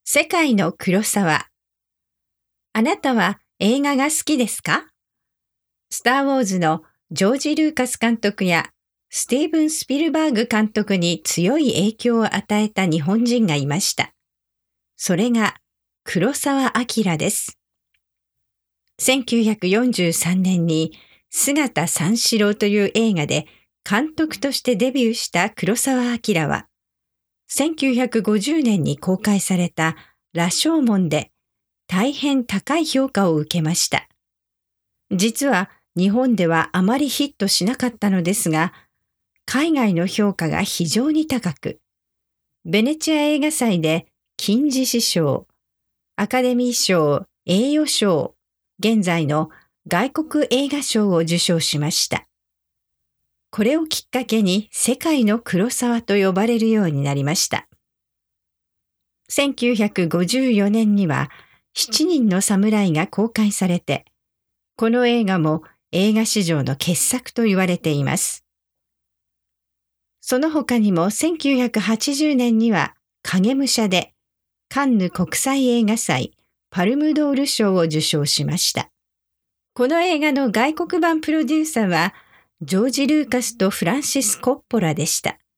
世界の黒沢。あなたは映画が好きですか？スター・ウォーズのジョージ・ルーカス監督やスティーブン・スピルバーグ監督に強い影響を与えた日本人がいました。それが黒澤明です。1943年に姿三四郎という映画で監督としてデビューした黒澤明は、1950年に公開された羅生門で大変高い評価を受けました。実は日本ではあまりヒットしなかったのですが、海外の評価が非常に高く、ベネチア映画祭で金獅子賞、アカデミー賞、栄誉賞、現在の外国映画賞を受賞しました。これをきっかけに世界の黒澤と呼ばれるようになりました。1954年には7人の侍が公開されて、この映画も映画史上の傑作と言われています。その他にも1980年には影武者でカンヌ国際映画祭パルムドール賞を受賞しました。この映画の外国版プロデューサーはジョージ・ルーカスとフランシス・コッポラでした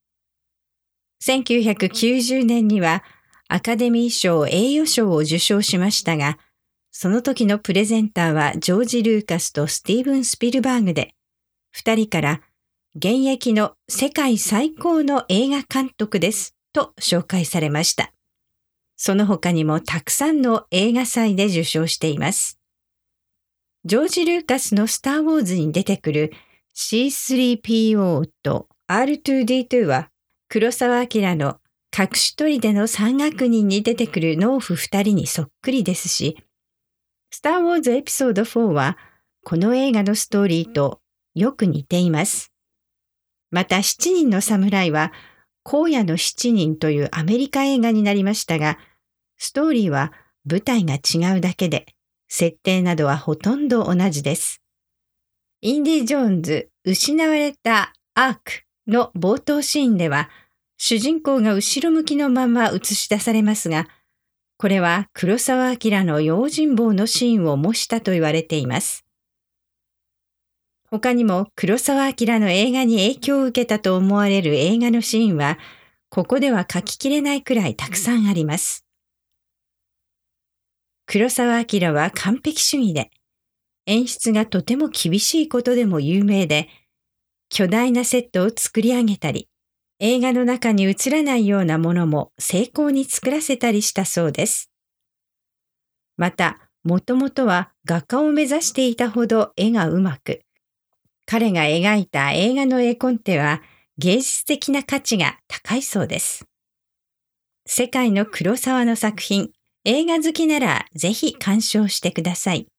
。1990年にはアカデミー賞栄誉賞を受賞しましたが、その時のプレゼンターはジョージ・ルーカスとスティーブン・スピルバーグで、2人から現役の世界最高の映画監督ですと紹介されました。その他にもたくさんの映画祭で受賞しています。ジョージ・ルーカスのスター・ウォーズに出てくる C3PO と R2D2 は黒澤明の隠し砦の三悪人に出てくる農夫2人にそっくりですし、スター・ウォーズエピソード4はこの映画のストーリーとよく似ています。また7人の侍は荒野の7人というアメリカ映画になりましたが、ストーリーは舞台が違うだけで、設定などはほとんど同じです。インディ・ジョーンズ失われたアークの冒頭シーンでは、主人公が後ろ向きのまま映し出されますが、これは黒澤明の用心棒のシーンを模したと言われています。他にも黒澤明の映画に影響を受けたと思われる映画のシーンは、ここでは書ききれないくらいたくさんあります。黒澤明は完璧主義で、演出がとても厳しいことでも有名で、巨大なセットを作り上げたり、映画の中に映らないようなものも精巧に作らせたりしたそうです。また、もともとは画家を目指していたほど絵がうまく、彼が描いた映画の絵コンテは芸術的な価値が高いそうです。世界の黒澤の作品、映画好きならぜひ鑑賞してください。